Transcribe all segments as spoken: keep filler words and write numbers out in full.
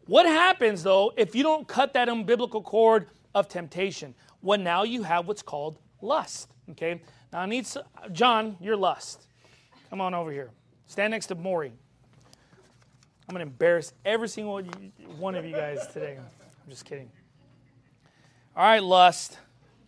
What happens, though, if you don't cut that umbilical cord of temptation? Well, now you have what's called lust, okay? Now, I need some, John, you're lust. Come on over here. Stand next to Maury. I'm going to embarrass every single one of you guys today. I'm just kidding. All right, lust.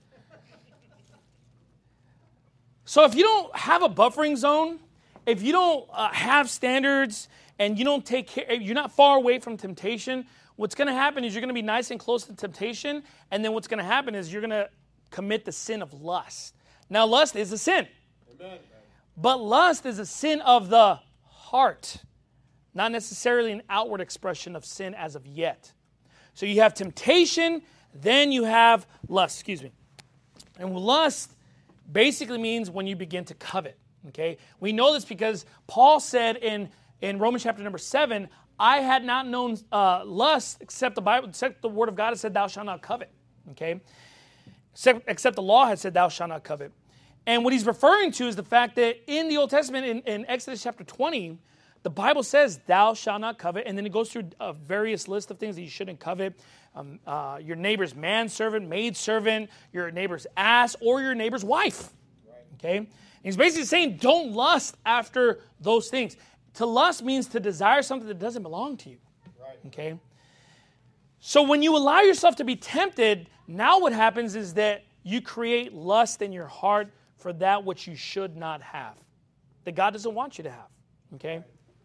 So if you don't have a buffering zone, if you don't uh, have standards, and you don't take care, you're not far away from temptation, what's going to happen is you're going to be nice and close to temptation, and then what's going to happen is you're going to commit the sin of lust. Now, lust is a sin. Amen. But lust is a sin of the heart, not necessarily an outward expression of sin as of yet. So you have temptation, then you have lust, excuse me. And lust basically means when you begin to covet, okay? We know this because Paul said in In Romans chapter number seven, I had not known uh, lust except the Bible, except the word of God had said, thou shalt not covet. Okay? Except, except the law had said, thou shalt not covet. And what he's referring to is the fact that in the Old Testament, in, in Exodus chapter twenty, the Bible says, thou shalt not covet. And then it goes through a various list of things that you shouldn't covet. Um, uh, your neighbor's manservant, maidservant, your neighbor's ass, or your neighbor's wife. Okay? And he's basically saying, don't lust after those things. To lust means to desire something that doesn't belong to you. Right. Okay? So when you allow yourself to be tempted, now what happens is that you create lust in your heart for that which you should not have, that God doesn't want you to have. Okay?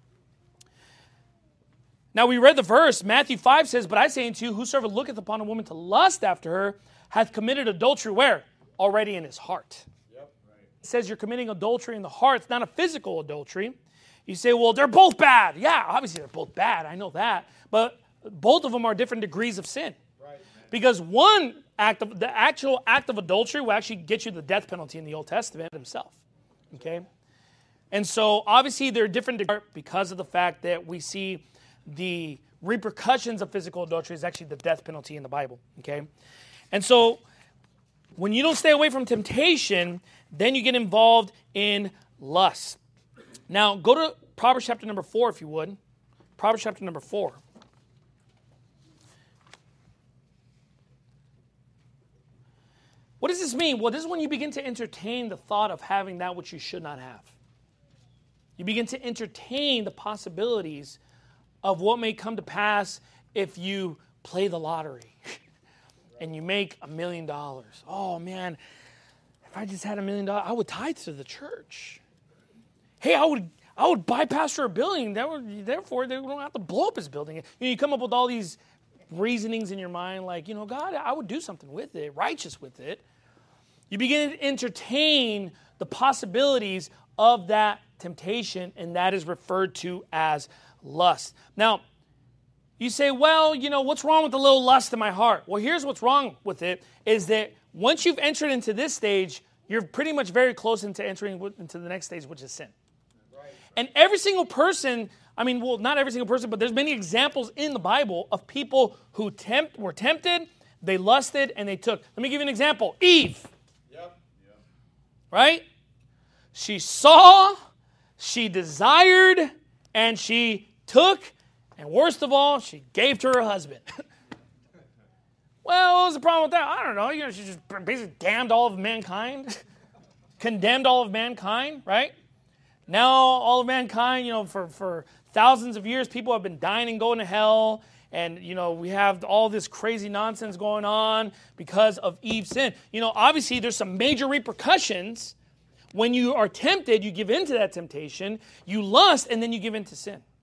Now we read the verse, Matthew five says, but I say unto you, whosoever looketh upon a woman to lust after her, hath committed adultery where? Already in his heart. Yep. Right. It says you're committing adultery in the heart. It's not a physical adultery. You say, well, they're both bad. Yeah, obviously they're both bad. I know that. But both of them are different degrees of sin. Right. Because one act of, the actual act of adultery will actually get you the death penalty in the Old Testament himself. Okay? And so, obviously, they're different degrees because of the fact that we see the repercussions of physical adultery is actually the death penalty in the Bible. Okay? And so, when you don't stay away from temptation, then you get involved in lust. Now, go to Proverbs chapter number four, if you would. Proverbs chapter number four. What does this mean? Well, this is when you begin to entertain the thought of having that which you should not have. You begin to entertain the possibilities of what may come to pass if you play the lottery and you make a million dollars. Oh, man, if I just had a million dollars, I would tithe to the church. Hey, I would I would buy Pastor a building. That would, therefore, they don't have to blow up his building. You know, you come up with all these reasonings in your mind like, you know, God, I would do something with it, righteous with it. You begin to entertain the possibilities of that temptation, and that is referred to as lust. Now, you say, well, you know, what's wrong with the little lust in my heart? Well, here's what's wrong with it, is that once you've entered into this stage, you're pretty much very close into entering into the next stage, which is sin. And every single person, I mean, well, not every single person, but there's many examples in the Bible of people who tempt, were tempted, they lusted, and they took. Let me give you an example. Eve. Yep. Yep. Right? She saw, she desired, and she took, and worst of all, she gave to her husband. Well, what was the problem with that? I don't know. You know, she just basically damned all of mankind, condemned all of mankind, right? Now, all of mankind, you know, for, for thousands of years, people have been dying and going to hell. And, you know, we have all this crazy nonsense going on because of Eve's sin. You know, obviously, there's some major repercussions. When you are tempted, you give in to that temptation, you lust, and then you give in to sin.